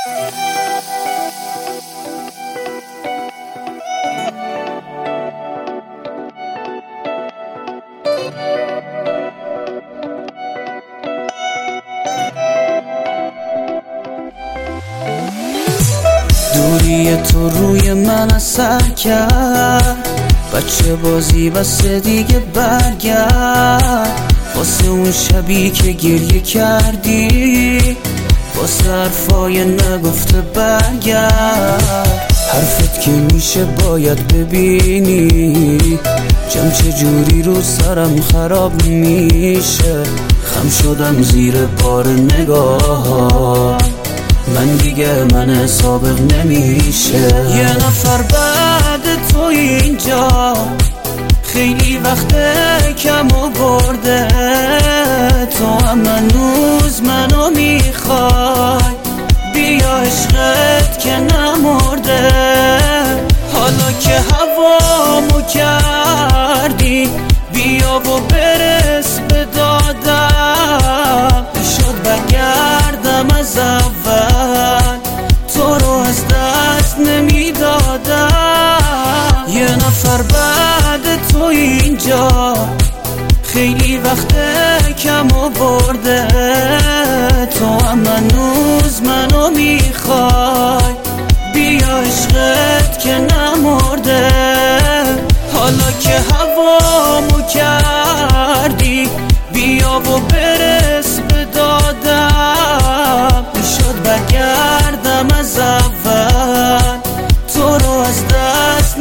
دوری تو روی من اثر کرد، بچه بازی بسه دیگه برگرد. واسه اون شبی که گریه کردی، واسه حرفای نگفته برگرد. حرفت که میشه باید ببینی، جمع چجوری رو سرم خراب میشه. خم شدم زیر بار نگاه، من دیگه من سابق نمیشه. یه نفر بعد تو اینجا، خیلی وقت کم آورده. تو هم هنوز منو میخوای، بیا عشقت که نمرده. حالا که هوامو کردی، بیا و برس به دادم. شد بگردم از اول، تو رو از دست نمیدادم. یه نفر بعد تو اینجا، خیلی وقت کم آورده. تو هم هنوز منو میخوای، بیا عشقت که نمرده. حالا که هوامو کردی، بیا و برس به دادم. شد بگردم از اول، تو رو از دست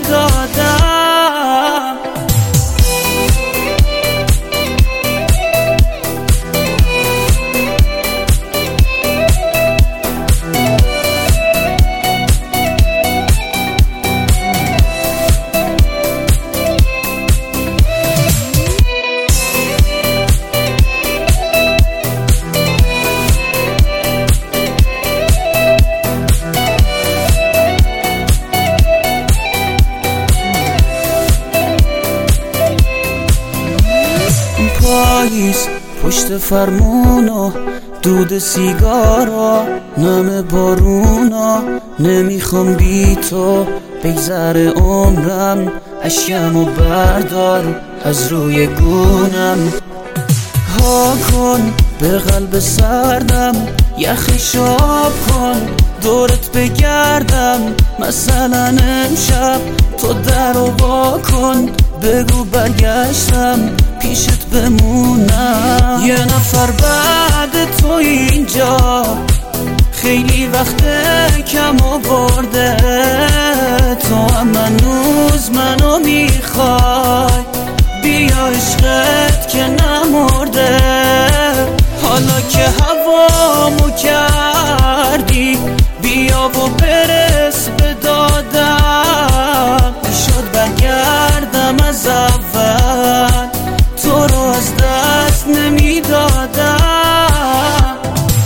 نمیدادم. پاییز پشت فرمونا، دود سیگارا، نم بارونا. نمیخوام بی تو بگذره عمرم، اشکمو بردار از روی گونم. ها کن به قلب سردم، یخش آب کن دورت بگردم. مثلا امشب تو در و وا کن، بگو برگشتم پیشت بمونم. یه نفر بعد تو اینجا، خیلی وقت کم آورده. تو هم هنوز منو میخوای، بیا عشقت که نمرده. حالا که هوامو کردی، بیا و برس به دادم. شد بگردم از اول، تو رو از دست نمیدادم.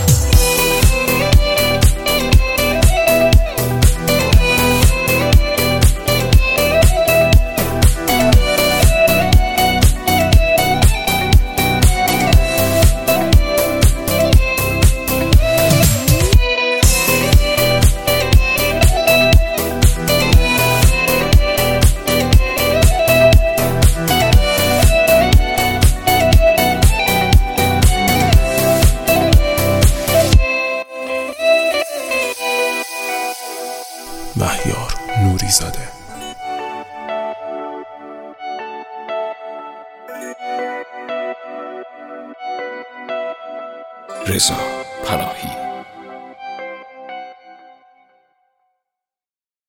مهیار نوری‌زاده. رضا پناهی.